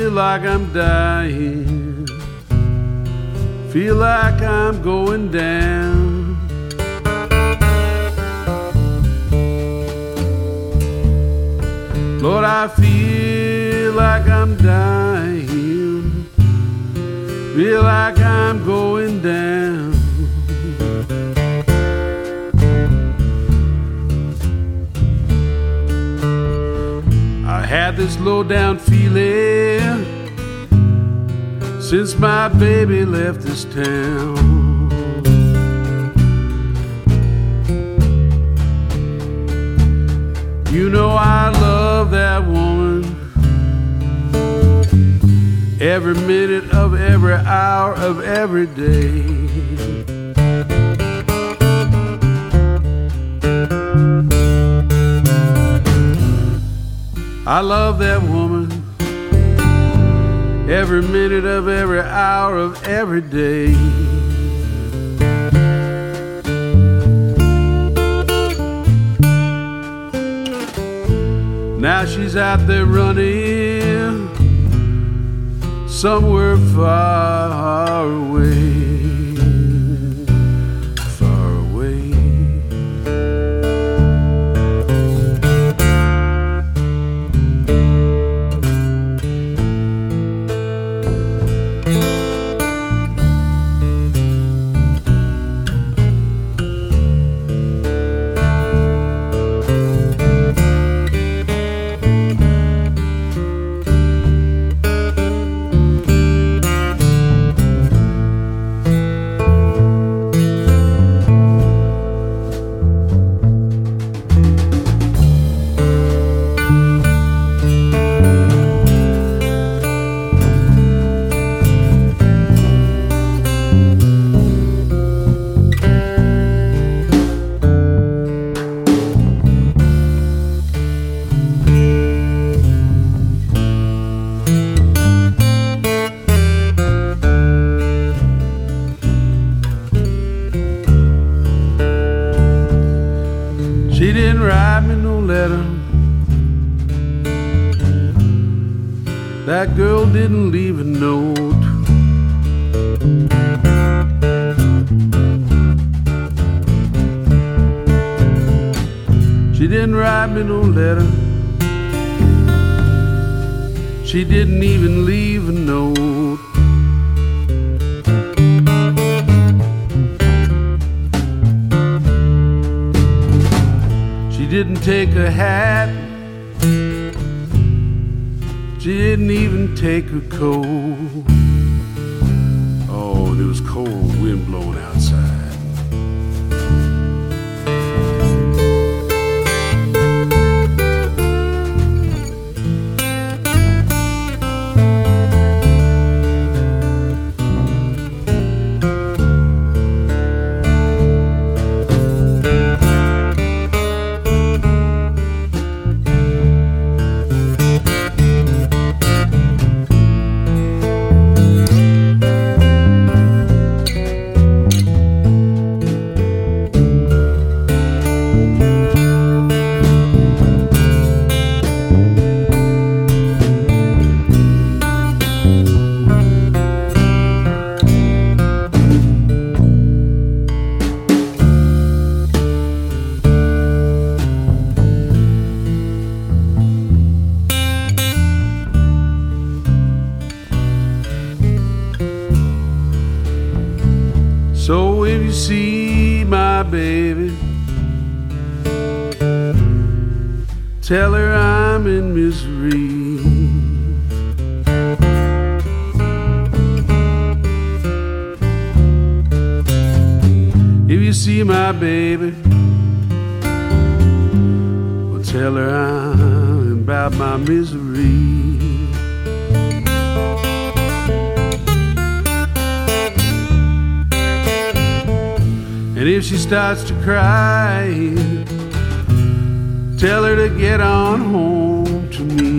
feel like I'm dying, feel like I'm going down. Lord, I feel like I'm dying, feel like I'm going down. I had this low down feeling since my baby left this town. You know I love that woman, every minute of every hour of every day. I love that woman, every minute of every hour of every day. Now she's out there running somewhere far away, far away. She didn't write me no letter, that girl didn't leave a note. She didn't write me no letter, she didn't even leave a note. She didn't take a hat, she didn't even take a coat. Oh, there was cold wind blowing outside. So if you see my baby, tell her I'm in misery. If you see my baby, well, tell her I'm about my misery. And if she starts to cry, tell her to get on home to me.